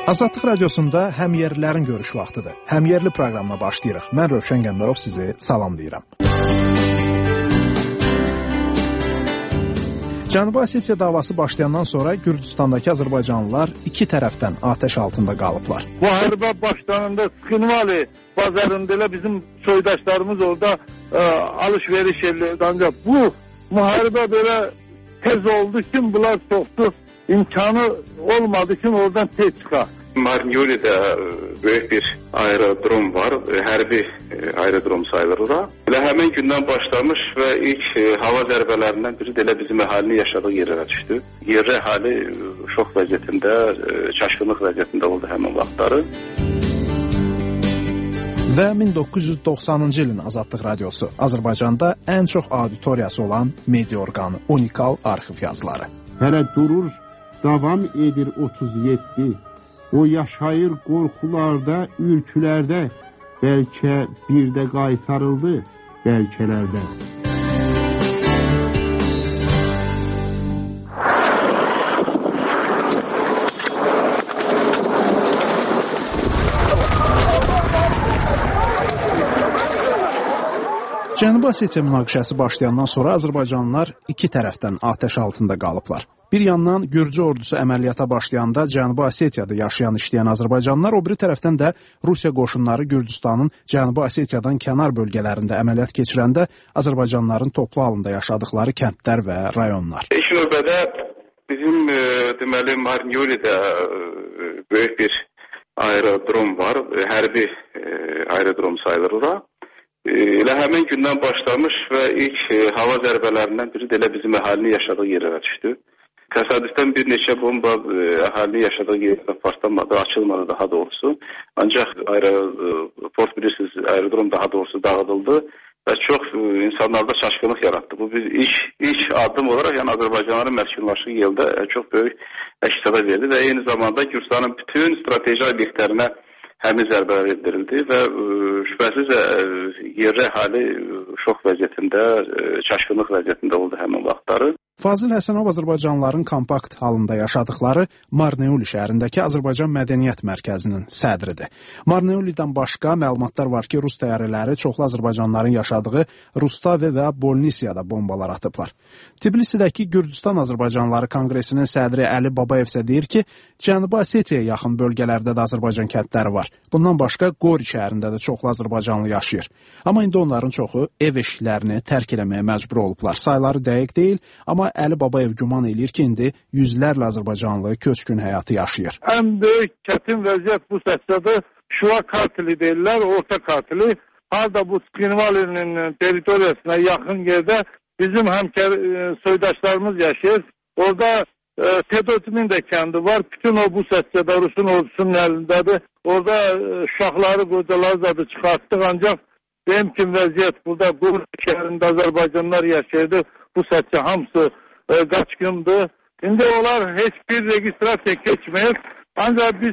Azadlıq Radiosunda həmyerlilərin görüş vaxtıdır. Həmyerli proqramına başlayırıq. Mən Rövşən Qəmbərov sizi salamlayıram. Cənubi Osetiya davası başlayandan sonra Gürcüstandakı azərbaycanlılar iki tərəfdən atəş altında qalıblar. Müharibə başlananda Sıxınvali bazarında elə bizim soydaşlarımız orada alış-veriş edirdi. Ancaq bu müharibə belə tez oldu ki, bunlar çoxdu, imkanı olmadı ki, oradan tez çıxar. Marnioli'de büyük bir aerodrom var. Hərbi aerodrom sayılır ora. Elə həmin gündən başlamış və ilk hava zərbələrindən biri də elə bizim əhalinin yaşadığı yerlərə düşdü. Yerli əhali şok vəziyyətində, çaşqınlıq vəziyyətində oldu həmin vaxtları. Və 1990-cı ilin Azadlıq Radiosu Azərbaycanda ən çox auditoriyası olan media orqanı, unikal arxiv yazıları. Hələ durur, davam edir 37. O yaşayır qorxularda, ürkülərdə, bəlkə bir də qaytarıldı bəlkələrdə. Cənubi Osetiya münaqişəsi başlayandan sonra azərbaycanlılar iki tərəfdən atəş altında qalıblar. Bir yandan Gürcü ordusu əməliyyata başlayanda Cənubi Osetiyada yaşayan, işləyən azərbaycanlılar, o biri tərəfdən də Rusiya qoşunları Gürcüstanın Cənubi Osetiyadan kənar bölgələrində əməliyyat keçirəndə azərbaycanlıların toplu halında yaşadıkları kəndlər və rayonlar. İlk növbədə bizim deməli Marnioli'də böyük bir aerodrom var. Hərbi aerodrom sayılır ora. Elə həmin gündən başlamış və ilk hava zərbələrindən biri də elə bizim əhalinin yaşadığı yerlərə düşdü. Təsadüfdən bir neçə bomba əhalinin yaşadığı yerlərə partlamadı, açılmadı daha doğrusu. Ancaq aeroport bilirsiniz, aerodrom daha doğrusu dağıdıldı və çox insanlarda çaşqınlıq yaratdı. Bu biz ilk addım olaraq yəni Azərbaycanların məskunlaşdığı yerdə çox böyük əks-səda verdi və eyni zamanda Gürcüstanın bütün strateji obyektlərinə həmin zərbələr endirildi və şübhəsiz yerli əhali şok vəziyyətində, çaşqınlıq vəziyyətində oldu həmin vaxtları. Fazil Həsənov azərbaycanlıların kompakt halında yaşadıkları Marneuli şəhərindəki Azərbaycan Mədəniyyət Mərkəzinin sədridir. Marneulidən başqa məlumatlar var ki, Rus təyyarələri çoxlu azərbaycanlıların yaşadığı Rustavi və Bolnisiyada bombalar atıblar. Tbilisidəki Gürcüstan Azərbaycanlıları Konqresinin sədri Əli Babayev isə deyir ki, Cənubi Osetiyaya yaxın bölgələrdə də Azərbaycan kəndləri var. Bundan başqa Qori şəhərində də çoxlu azərbaycanlı yaşayır. Amma indi onların çoxu ev eşiklərini tərk eləməyə məcbur olublar. Sayları dəqiq deyil, amma Əli Babayev güman eləyir ki, indi yüzlərlə azərbaycanlı köçkün həyatı yaşayır. Ən böyük çətin vəziyyət bu səsədə Şua Kartili deyirlər, orta Kartili. Harada bu Sıxınvalinin teritoriyasına yaxın yerdə bizim həmkər soydaşlarımız yaşayır. Orada Tedotimin də kəndi var. Bütün o bu səsədə Rusun ordusunun əlindədir. Orada uşaqları, qocaları da çıxartdıq. Ancaq benim kimi vəziyyət burada Qur şəhərində Azərbaycanlar yaşayırdı. Bu səsə hamısı qaçqındır. İndi onlar heç bir registrasiya keçmir. Ancaq biz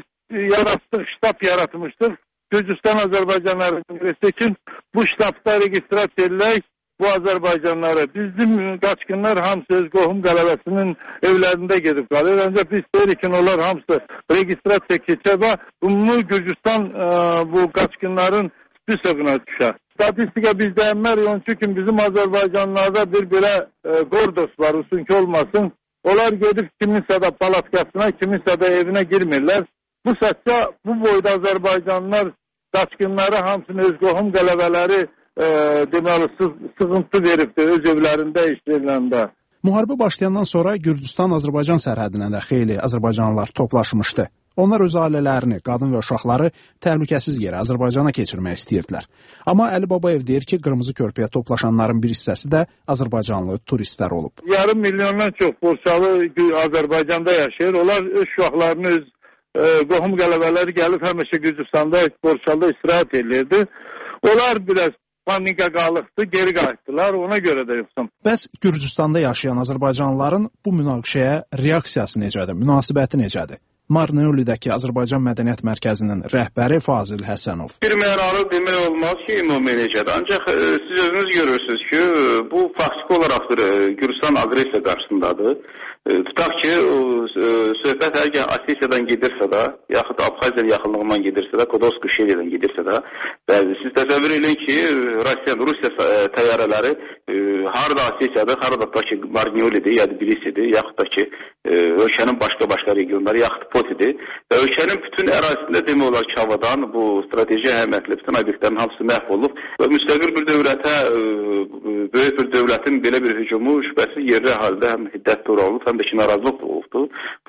ştab yaratmışdıq. Gürcüstan Azərbaycanları Kongresi üçün bu ştabda registrasiya edilək bu Azərbaycanları. Bizim qaçqınlar hamısı öz qohum qələbəsinin evlərində gedib qalır. Ancaq biz deyirik ki, onlar hamısı registrasiya keçər və bunu Gürcüstan bu qaçqınların spesiyona düşər. Statistika bizdə əmmər yonçu ki, bizim Azərbaycanlarda bir belə qordos var, usunki olmasın. Onlar gedib kiminsə də palatkasına, kiminsə də evinə girmirlər. Bu səsdə bu boyda Azərbaycanlılar qaçqınları hamısının öz qohum qələbələri deməli sığıntı veribdir öz evlərində, işlərində. Müharibə başlayandan sonra Gürcüstan-Azərbaycan sərhədinə də xeyli azərbaycanlılar toplaşmışdı. Onlar öz ailələrini, qadın və uşaqları təhlükəsiz yerə Azərbaycana keçirmək istəyirdilər. Amma Əli Babayev deyir ki, Qırmızı Körpüyə toplaşanların bir hissəsi də azərbaycanlı turistlər olub. Yarım milyondan çox borçalı Azərbaycanda yaşayır. Onlar öz uşaqlarını, öz qohum qələbələri gəlib həmişə Gürcüstanda borçalı istirahət edirdi. Onlar biraz panika qalıqdı, geri qayıtdılar, ona görə də yoxsam. Bəs Gürcüstanda yaşayan azərbaycanlıların bu münaqişəyə reaksiyası necədir, münasibəti necədir? Marneulidəki Azərbaycan Mədəniyyət Mərkəzinin rəhbəri Fazil Həsənov. Bir mənalı demək olmaz ki, ümumi necədir. Ancaq siz özünüz görürsünüz ki, bu faktiki olaraq Gürcüstan agresiya qarşısındadır. Tutaq ki, söhbət əgər Osetiyadan gedirsə də, yaxud Abxaziya yaxınlığından gedirsə də, Kodorsk Şeriyadan gedirsə də, siz təsəvvür edin ki, Rusiya təyyarələri harada Osetiyadır, harada da ki, Marneulidir, ya da Tbilisidir, yaxud da ki, ölkənin başqa regionları, yaxud Potidir və ölkənin bütün ərazisində demək olar ki, havadan bu strateji əhəmiyyətli bütün obyektlərin hamısı məhv olub və müstəqil bir dövlətə, böyük bir dövlətin belə bir hücumu şübhəsiz yerli haldə həm hiddət olub, həm də ki, narazılıq olubdur.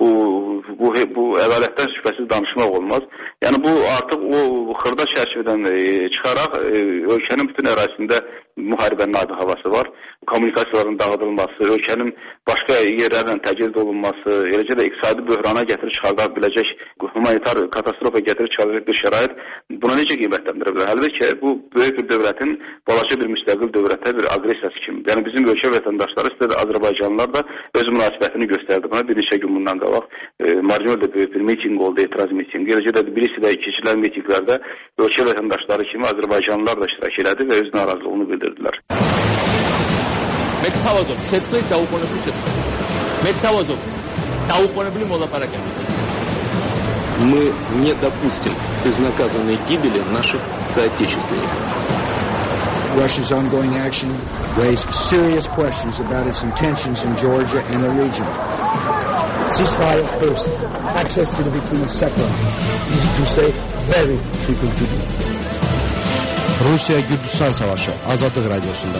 Bu əvvələtdən şübhəsiz danışmaq olmaz. Yəni, bu artıq o xırda çərçivədən çıxaraq ölkənin bütün ərazisində müharibənin adi havası var. Kommunikasiyaların dağıdılması, ölkənin başqa yerlərlə təciz olunması, eləcə də iqtisadi böhrana gətirib çıxarda biləcək, humanitar katastrofa gətirib çıxaracaq bir şərait buna necə qiymətləndirə bilər? Əlbəttə ki, bu böyük bir dövlətin balaca bir müstəqil dövlətə bir aqressiyası kimi. Yəni, bizim ölkə vətəndaşları, istədə Azərbaycanlılar da öz münasibətini göstərdi. Buna bir neçə gün bundan qabaq Marneuldə böyük bir miting oldu, etiraz mitingi. Eləcə də Tbilisidə keçirilən mitinglərdə ölkə vətəndaşları kimi Azərbaycanlılar da iştirak elədi və öz narazılığını bildirdilər. Metavazov, სეცხვით დაუყოვნებლივ შეწყდეს. Metavazov, დაუყოვნებლივ მოლაპარაკება. Мы не допустим безнаказанной гибели наших соотечественников. Russia's ongoing action raised serious questions about its intentions in Georgia and the region. Ceasefire first, access to the victims second. Easy to say, very difficult to do. Rusiya-Gürcüstan savaşı Azadlıq Radiosunda.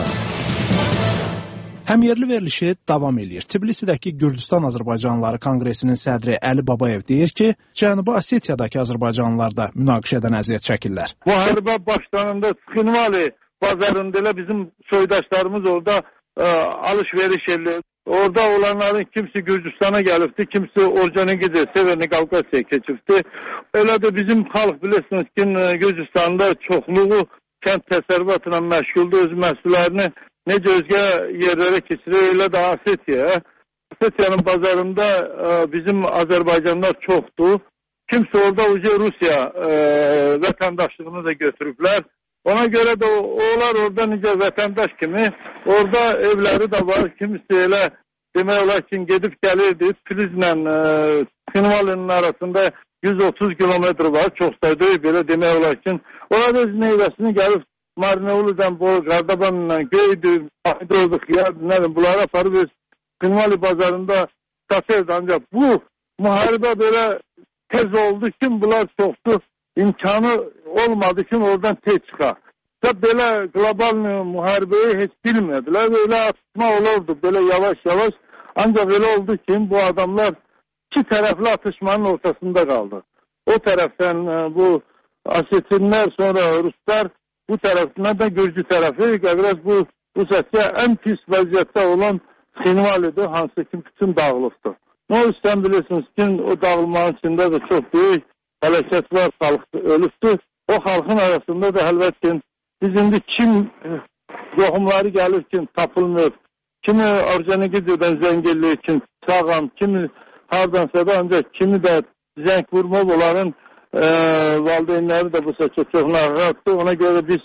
Həmyerli verilişi davam edir. Tbilisidəki Gürcüstan Azərbaycanlıları Konqresinin sədri Əli Babayev deyir ki, Cənubi Osetiyadakı azərbaycanlılar da münaqişədən əziyyət çəkirlər. Müharibə başlanında Xinvali bazarında elə bizim soydaşlarımız orada alış-veriş edir. Orada olanların kimisi Gürcüstana gəlibdi, kimisi Orcanikidze, Severni Qavqasiyaya keçibdi. Elə də bizim xalq bilirsiniz ki, Gürcüstanda çoxluğu kənd təsərrüfatla məşğuldur, öz məhsullərini necə özgə yerlərə keçirir, elə də Osetiya. Osetiyanın bazarında bizim Azərbaycanlar çoxdur. Kimsə orada Rusiya vətəndaşlığını da götürüblər. Ona görə də onlar orada necə vətəndaş kimi, orada evləri də var. Kimisi elə demək olar ki, gedib gəlirdi. Tbilisilə Xinvalinin arasında 130 kilometr var, çox da deyil, belə demək olar ki. Orada öz meyvəsini gəlib Marneulidən, Qardabanla, Göydür, Ahidolduq, bunları aparıb öz Xinvali bazarında satırdı. Ancaq bu müharibə belə tez oldu ki, bunlar çoxdur. İmkanı olmadı ki, oradan tez çıxar. Belə qlobal müharibəyi heç bilmədilər. Elə atışma olurdu, belə yavaş-yavaş. Ancaq elə oldu ki, bu adamlar iki tərəfli atışmanın ortasında qaldı. O tərəfdən bu Osetinlər, sonra Ruslar, bu tərəfindən də Gürcü tərəfi, qəqrəz bu Rusiya ən pis vəziyyətdə olan Xinvalidir, hansı ki, bütün dağılıqdır. Ne olursan bilirsiniz ki, o dağılmanın içində də çox böyük hələkət var, xalq ölübdür. O xalqın arasında da əlbəttə biz indi kim yoxumları gəlir ki, tapılmır, kimi Orcanikidze'dən zəng eləyir ki, sağam, kimi hardansa da ancaq kimi də zəng vurmaq onların valideynləri də bu seçə çox narahatdır. Ona görə biz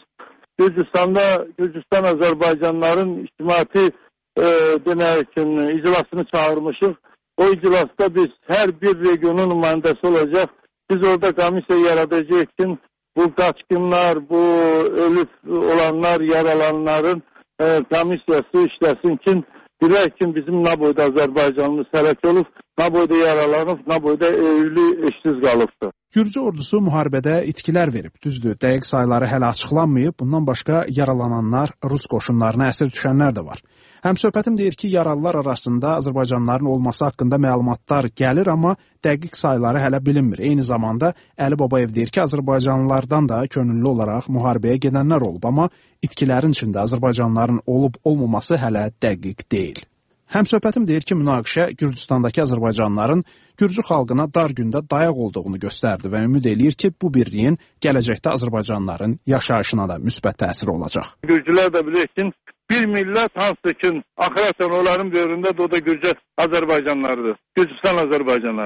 Gürcüstan Azərbaycanların ictimai demək ki, iclasını çağırmışıq. O iclasda biz hər bir regionun nümayəndəsi olacaq. Biz orada komissiya yaradacağıq ki, bu qaçqınlar, bu ölüb olanlar, yaralanların komissiyası işləsin ki, bilək ki, bizim nə boyda Azərbaycanlı sərək olub, nə boyda yaralanıb, nə boyda evli eşsiz qalıbdır. Gürcü ordusu müharibədə itkilər verib. Düzdür, dəqiq sayları hələ açıqlanmayıb. Bundan başqa yaralananlar, Rus qoşunlarına əsir düşənlər də var. Həmsöhbətim deyir ki, yaralılar arasında Azərbaycanlıların olması haqqında məlumatlar gəlir, amma dəqiq sayları hələ bilinmir. Eyni zamanda Əli Babayev deyir ki, Azərbaycanlılardan da könüllü olaraq müharibəyə gedənlər olub, amma itkilərin içində Azərbaycanlıların olub-olmaması hələ dəqiq deyil. Həmsöhbətim deyir ki, münaqişə Gürcüstandakı Azərbaycanlıların Gürcü xalqına dar gündə dayaq olduğunu göstərdi və ümid eləyir ki, bu birliyin gələcəkdə Azərbaycanlıların yaşayışına da müsbət təsiri olacaq. Gürcülər də bilir ki, bir millət hansı ki, axırasən onların böyründə də o da Gürcü Azərbaycanlarıdır. Gürcüstan Azərbaycanlarıdır.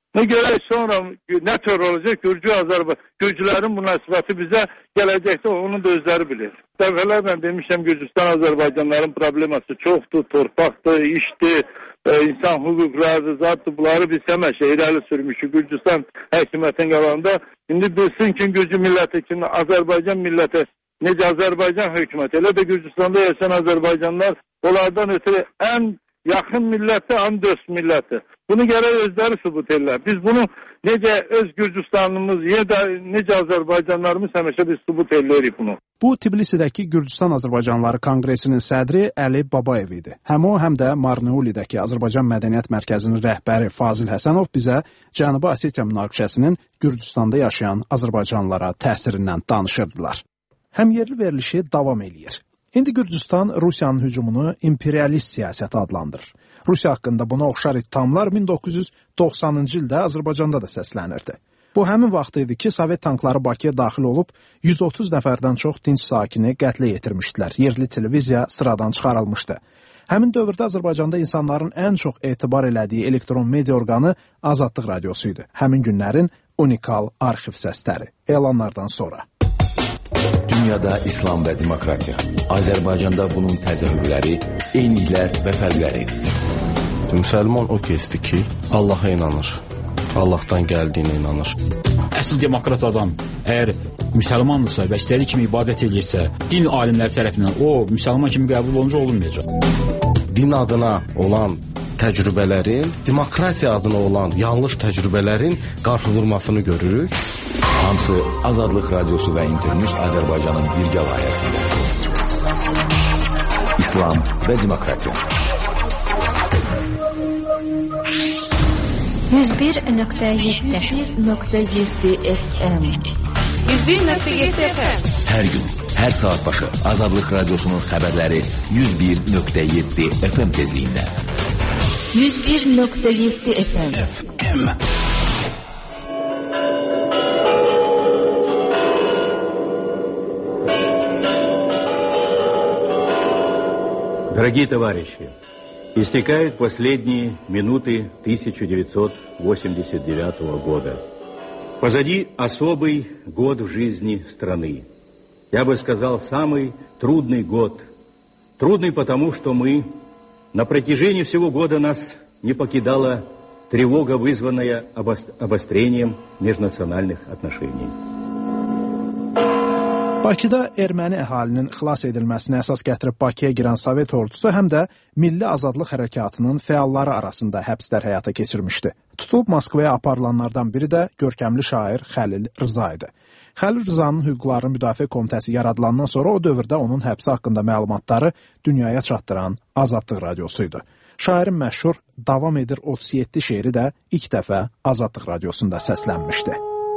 Ne gerek sonra ne tür olacak Gürcülerin münasebeti bize gelecekte onu da özleri bilir. Defalarla demişim Gürcistan Azerbaycanların probleması çoktu, torpaktı, işti, insan hukukları, zaten bunları biz hemen irəli sürmüşük Gürcistan hakimiyyətin qalanında. İndi bilsin ki Gürcü milleti için Azerbaycan milleti necə Azerbaycan hükümeti elə de Gürcistan'da yaşayan Azerbaycanlar onlardan ötürü en yakın milleti, en dost milleti. Bunu gerek özleri sübut ederler. Biz bunu necə öz Gürcistanımız ya da necə Azerbaycanlarımız həmişə biz sübut edirik bunu. Bu Tbilisidəki Gürcistan Azərbaycanlıları Konqresinin sədri Əli Babayev idi. Həm o, həm də Marneulidəki Azərbaycan Mədəniyyət Mərkəzinin rəhbəri Fazil Həsənov bizə Cənubi Osetiya münaqişəsinin Gürcistanda yaşayan azərbaycanlılara təsirindən danışırdılar. Həm yerli verilişi davam eləyir. İndi Gürcistan Rusiyanın hücumunu imperialist siyasət adlandırır. Rusiya haqqında buna oxşar ittihamlar 1990-cı ildə Azərbaycanda da səslənirdi. Bu həmin vaxt idi ki, Sovet tankları Bakıya daxil olub 130 nəfərdən çox dinc sakini qətlə yetirmişdilər. Yerli televiziya sıradan çıxarılmışdı. Həmin dövrdə Azərbaycanda insanların ən çox etibar elədiyi elektron media orqanı Azadlıq Radiosu idi. Həmin günlərin unikal arxiv səsləri. Elanlardan sonra. Dünyada İslam və demokratiya. Azərbaycanda bunun təzahürləri, eyniliklər və fərqləri. Müsəlman o kəsdir ki, Allaha inanır. Allahdan gəldiyinə inanır. Əsl demokrat adam əgər müsəlmandırsa və istədiyi kimi ibadət edirsə, din alimləri tərəfindən o müsəlman kimi qəbul olunca olunmayacaq. Din adına olan təcrübələrin, demokratiya adına olan yanlış təcrübələrin qarşıdurmasını görürük. Hamısı Azadlıq Radiosu və İnternews Azərbaycanın birgə layihəsində. İslam və demokratiya. 101.7 FM 101.7 FM Hər gün, hər saat başı Azadlıq Radiosunun xəbərləri 101.7 FM tezliyində. 101.7 FM Дорогие товарищи, истекают последние минуты 1989 года. Позади особый год в жизни страны. Я бы сказал, самый трудный год. Трудный потому, что мы на протяжении всего года нас не покидала тревога, вызванная обострением межнациональных отношений. Bakıda erməni əhalinin xilas edilməsinə əsas gətirib Bakıya girən Sovet ordusu həm də Milli Azadlıq Hərəkatının fəalları arasında həbslər həyata keçirmişdi. Tutulub Moskvaya aparılanlardan biri də görkəmli şair Xəlil Rza idi. Xəlil Rzanın Hüquqların Müdafiə Komitəsi yaradılandan sonra o dövrdə onun həbsi haqqında məlumatları dünyaya çatdıran Azadlıq Radiosu idi. Şairin məşhur Davam edir 37 şeiri də ilk dəfə Azadlıq Radiosunda səslənmişdi.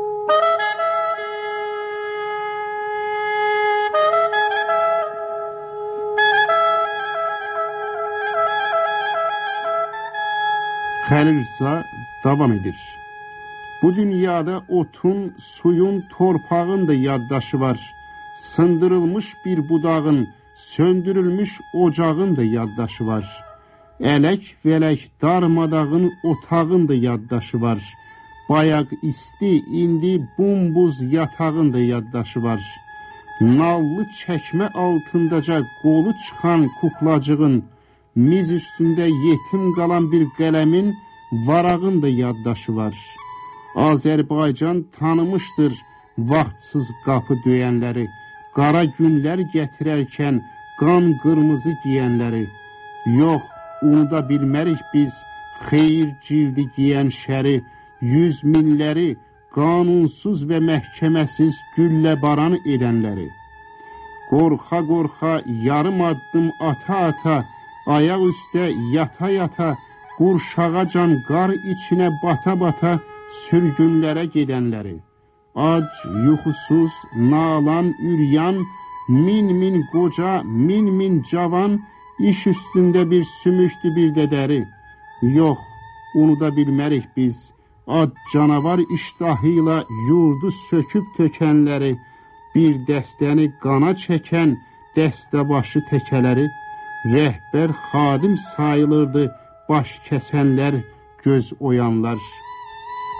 Xəlil Rza davam edir. Bu dünyada otun, suyun, torpağın da yaddaşı var. Sındırılmış bir budağın, söndürülmüş ocağın da yaddaşı var. Ələk vələk darmadağın otağın da yaddaşı var. Bayaq isti, indi bumbuz yatağın da yaddaşı var. Nallı çəkmə altındaca qolu çıxan kuklacığın, miz üstündə yetim qalan bir qələmin varağın da yaddaşı var. Azərbaycan tanımışdır vaxtsız qapı döyənləri, qara günlər gətirərkən qan qırmızı giyənləri. Yox, unuda bilmərik biz xeyir cildi giyən şəri, yüz minləri, qanunsuz və məhkəməsiz güllə baran edənləri. Qorxa-qorxa, yarım addım ata-ata, ayaq üstə yata-yata, qurşağacan qar içinə bata-bata sürgünlərə gedənləri. Ac, yuxusuz, nalan, üryan, min qoca, min cavan, iş üstündə bir sümüşdü bir dədəri. Yox, unuda bilmərik biz, ad canavar iştahıyla yurdu söküb tökənləri, bir dəstəni qana çəkən dəstəbaşı təkələri, rəhbər xadim sayılırdı baş kəsənlər, göz oyanlar.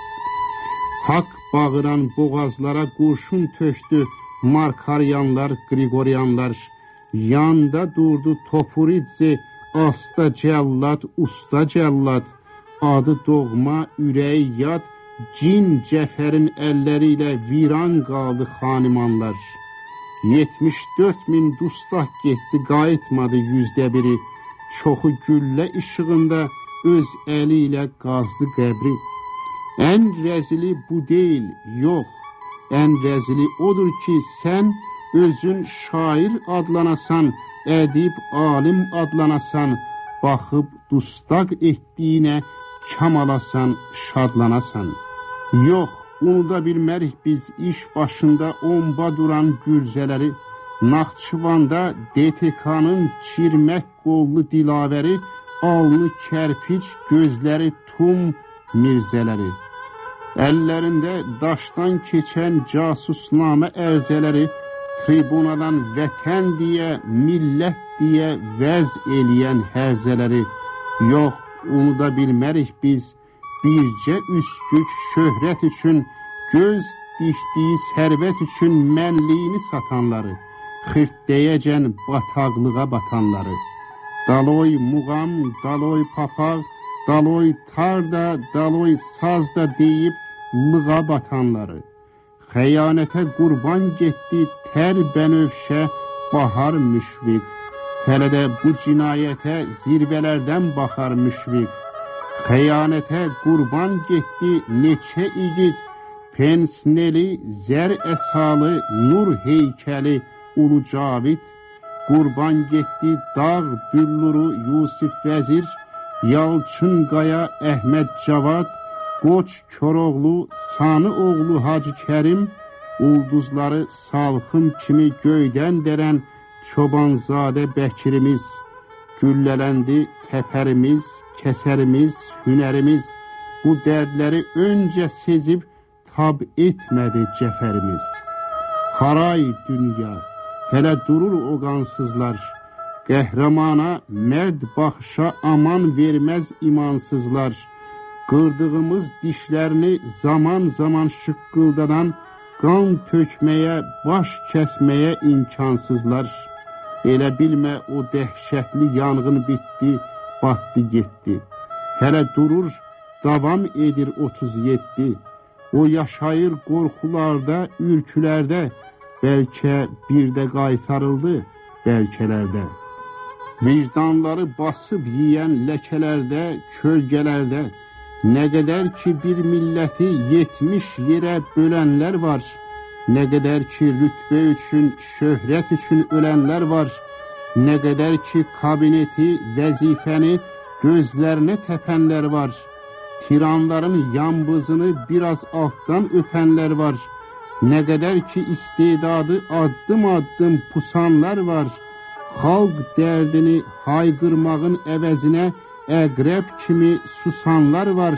Haqq bağıran boğazlara qurşun tökdü Markaryanlar, Qriqoryanlar. Yanda durdu Topuridze, asta cəllad, usta cəllad. Adı doğma, ürəyi yad, cin Cəfərin əlləri ilə viran qaldı xanimanlar. 74.000 dustaq getdi, qayıtmadı 100%. Çoxu güllə işığında öz əli ilə qazdı qəbri. Ən rəzili bu deyil, yox. Ən rəzili odur ki, sən özün şair adlanasan, ədib alim adlanasan, baxıb dustaq etdiyinə kam alasan, şadlanasan. Yox, unuda bilmərik biz iş başında omba duran gürzələri, Naxçıvanda DTK-nın çirmək qollu dilavəri, alnı kərpiç, gözləri tum mirzələri. Əllərində daşdan keçən casusnamə ərzələri, tribunadan vətən deyə, millət deyə vəz eləyən hərzələri. Yox, unuda bilmərik biz bircə üskük şöhrət üçün, göz dikdiyi sərvət üçün mənliyini satanları, xırtdəyəcən bataqlığa batanları. Daloy muğam, daloy papaq, daloy tarda, daloy sazda deyib lığa batanları. Xəyanətə qurban getdi tər bənövşə bahar müşfiq. Hələ də bu cinayətə zirvələrdən baxar müşfiq. Xəyanətə qurban getdi neçə igid, pensneli, zər əsalı, nur heykəli Ulu Cavid. Qurban getdi dağ bülluru Yusif Vəzir, Yalçın Qaya Əhməd Cavad, Qoç Koroğlu, Sanı oğlu Hacı Kərim, ulduzları salxım kimi göydən dərən Çobanzadə Bəkirimiz. Güllələndi təpərimiz, kəsərimiz, hünərimiz. Bu dərdləri öncə sezib tab etmədi cəfərimiz. Haray dünya, hələ durur o qansızlar. Qəhrəmana, mərd baxışa aman verməz imansızlar. Qırdığımız dişlərini zaman zaman şıqqıldadan, qan tökməyə, baş kəsməyə imkansızlar. Elə bilmə o dəhşətli yanğın bitdi, batdı getdi. Hələ durur, davam edir 37. O yaşayır qorxularda, ürkülərdə, bəlkə bir də qaytarıldı, bəlkələrdə. Vicdanları basıb yiyən ləkələrdə, kölgələrdə, nə qədər ki bir milləti 70 yerə bölənlər var, nə qədər ki rütbə üçün, şöhrət üçün ölənlər var, nə qədər ki kabineti, vəzifəni gözlərinə təpənlər var, tiranların yambızını biraz altdan öpənlər var, nə qədər ki istedadı addım-addım pusanlar var, xalq dərdini hayqırmağın əvəzinə əqrəb kimi susanlar var,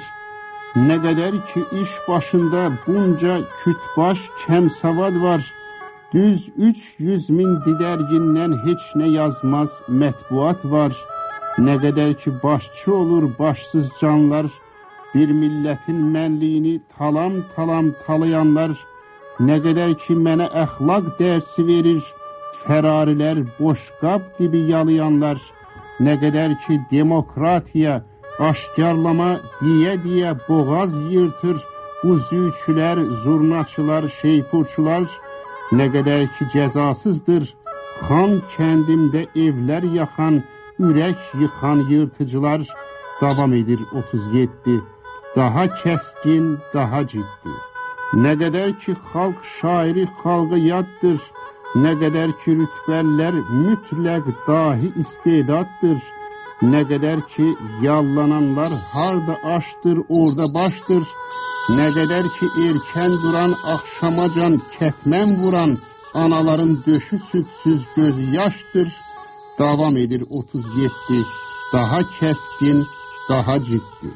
nə qədər ki iş başında bunca kütbaş kəmsavad var, düz 300.000 didərgindən heç nə yazmaz mətbuat var, nə qədər ki başçı olur başsız canlar, bir millətin mənliyini talam-talam talayanlar, nə qədər ki mənə əxlaq dərsi verir, fərarilər boşqab dibi yalayanlar, nə qədər ki demokratiya, aşkarlama deyə boğaz yırtır, bu zülçülər, zurnaçılar, şeypurçular, nə qədər ki cəzasızdır, xan kəndimdə evlər yaxan, ürək yıxan yırtıcılar. Davam edir 37, daha kəskin, daha ciddi. Nə qədər ki xalq şairi xalqa yaddır, nə qədər ki rütbəllər mütləq dahi istedaddır, nə qədər ki yallananlar harda aşdır, orada başdır, nə qədər ki erkən duran, axşamacan kətmən vuran, anaların döşü südsüz gözü yaşdır. Davam edir 37, daha kəskin, daha ciddi.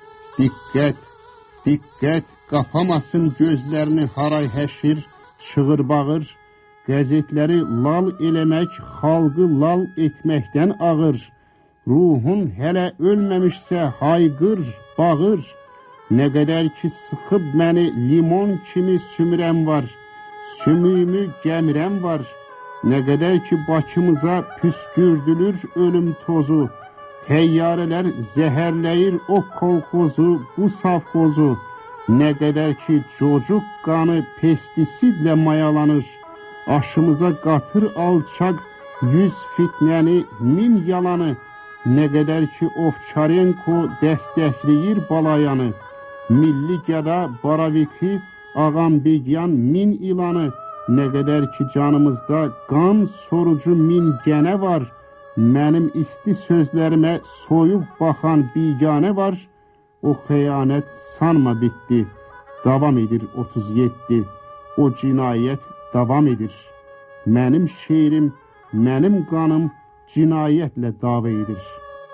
Diqqət, diqqət, qapamasın gözlərini haray həşir, çığır bağır, qəzetləri lal eləmək, xalqı lal etməkdən ağır. Ruhun hələ ölməmişsə hayqır, bağır, Nə qədər ki sıxıb məni limon kimi sümürəm var, sümüyümü gəmirəm var. Nə qədər ki Bakımıza püskürdülür ölüm tozu, təyyarələr zəhərləyir o kolxozu, bu savxozu. Nə qədər ki cocuq qanı pestisidlə mayalanır, aşımıza qatır alçaq 100 fitnəni, 1000 yalanı. Nə qədər ki Ovçarenko dəstəkləyir balayanı, milli gəda Baraviki, Ağambegyan 1000 ilanı. Nə qədər ki canımızda qan sorucu 1000 gənə var, mənim isti sözlərimə soyub baxan biganə var. O xəyanət sanma bitdi, davam edir 37, o cinayət davam edir. Mənim şeirim, mənim qanım cinayətlə dava edir.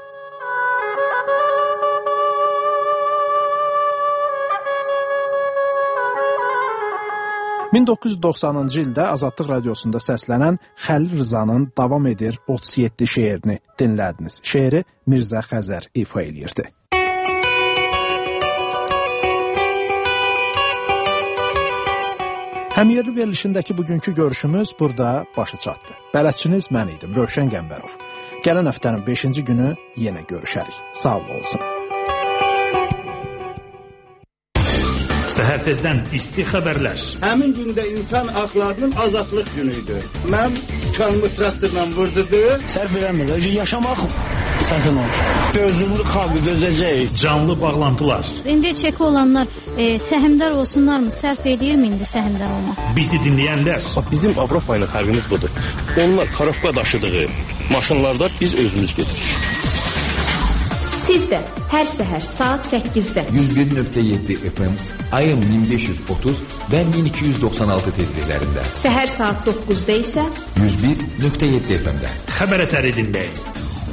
...1990-cı ildə Azadlıq Radiosunda səslənən Xəlil Rızanın Davam edir 37 şeirini dinlədiniz. Şeiri Mirzə Xəzər ifa eləyirdi. Həmyerli verilişindəki bugünkü görüşümüz burada başa çatdı. Bələdçiniz mən idim, Rövşən Qəmbərov. Gələn həftənin 5-ci günü yenə görüşərik. Sağ olsun. Səhər tezdən isti xəbərlər. Həmin gündə insan haqlarının azadlıq günüydü. Mən çalmı traktorla vurdudu. Sərf eləmir, yaşamaq sərfən olur. Gözümlü xalqı dözəcək. Canlı bağlantılar. İndi çeki olanlar səhmdar olsunlarmı? Sərf edirmi indi səhmdar olmaq? Bizi dinləyənlər. Bizim Avropa ilə fərqimiz budur. Onlar karofka daşıdığı maşınlarda biz özümüz gedirik. Siz də hər səhər saat 8-də 101.7 FM, ayın 1530 və 1296 tezliklərində. Səhər saat 9-da isə 101.7 FM-də. Xəbər ətəri dinləyin.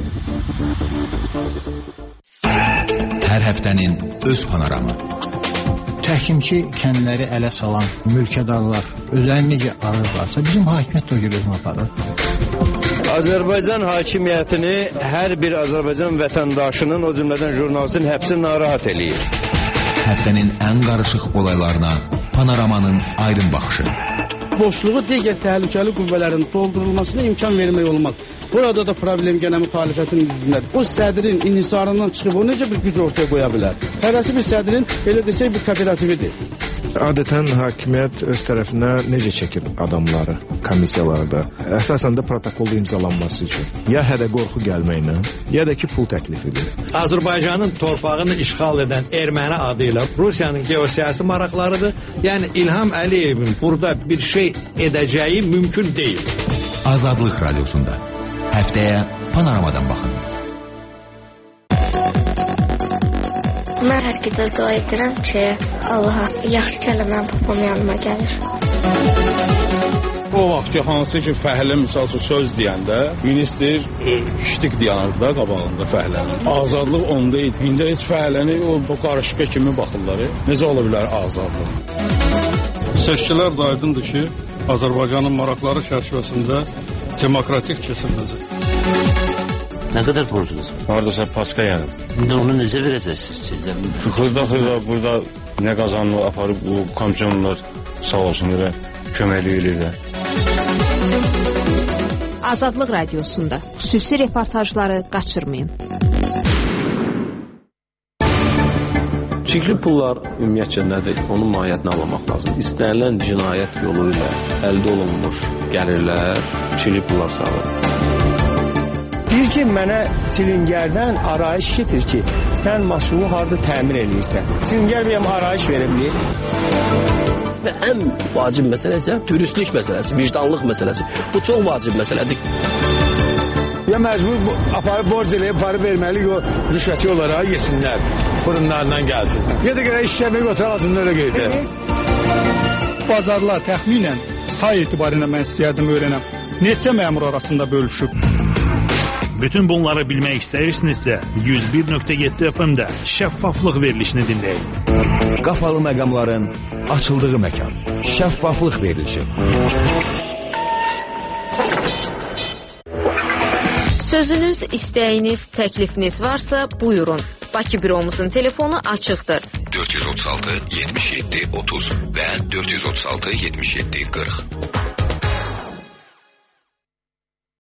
Hər həftənin öz panoramı. Təhkimki kəndləri ələ salan mülkədarlar özlərini necə alırlarsa bizim hakimiyyət də o gözünü aparır. Azərbaycan hakimiyyətini hər bir Azərbaycan vətəndaşının, o cümlədən jurnalistin həbsi narahat eləyir. Həftənin ən qarışıq olaylarına panoramanın aydın baxışı. Boşluğu digər təhlükəli qüvvələrin doldurulmasına imkan vermək olmaz. Burada da problem gənə müxalifətin üzündədir. O sədrin inhisarından çıxıb o necə bir güc ortaya qoya bilər? Hərəsi bir sədrin, elə desək, bir kooperatividir. Adətən hakimiyyət öz tərəfinə necə çəkir adamları komissiyalarda? Əsasən də protokolda imzalanması üçün. Ya hədə qorxu gəlməklə, ya da ki pul təklifidir. Azərbaycanın torpağını işğal edən erməni adı ilə Rusiyanın geosiyasi maraqlarıdır. Yəni İlham Əliyevin burada bir şey edəcəyi mümkün deyil. Azadlıq Radiosunda. Həftəyə panoramadan baxın. Mən hər gecə dua edirəm ki, Allaha yaxşı gələnən papam yanıma gəlir. O vaxt ki, hansı ki fəhlə misal üçün söz deyəndə, minister ştik deyənirdi da qabağında fəhlənin. Azadlıq onda idi. İndi heç fəhləni o qarışqa kimi baxırlar. Necə ola bilər azadlıq? Seçkilər də aydındır ki, Azərbaycanın maraqları çərçivəsində demokratik keçiriləcək. Nə qədər borcunuz var? Haradasa paska yəni. İndi onu necə verəcəksiniz? Xırda burada nə qazanını aparıb bu komissiyonlar sağ olsun elə köməkli eləyirlər. Azadlıq Radiosunda xüsusi reportajları qaçırmayın. Çirkli pullar ümumiyyətcə nədir? Onun mahiyyətini anlamaq lazım. İstənilən cinayət yolu ilə əldə olunmuş gəlirlər, çirkli pullar sağlar. Deyir ki, mənə silingərdən arayış getir ki, sən maşını harada təmir edirsən. Silingər bəyəm arayış veribdir. Və ən vacib məsələ isə dürüstlük məsələsi, vicdanlıq məsələsi. Bu çox vacib məsələdir. Ya məcbur aparıb borc eləyib, para verməliyik o rüşvəti olaraq yesinlər, burunlarından gəlsin. Ya da görə işləmək otur altında öyle qeydə. Bazarlar təxminən say etibarıyla mən istəyərdim öyrənəm. Neçə məmur arasında bölüşüb? Bütün bunları bilmək istəyirsinizsə 101.7 FM-də şəffaflıq verilişini dinləyin. Qapalı məqamların açıldığı məkan. Şəffaflıq verilişi. Sözünüz, istəyiniz, təklifiniz varsa buyurun. Bakı büromuzun telefonu açıqdır. 436 77 30 və 436 77 40.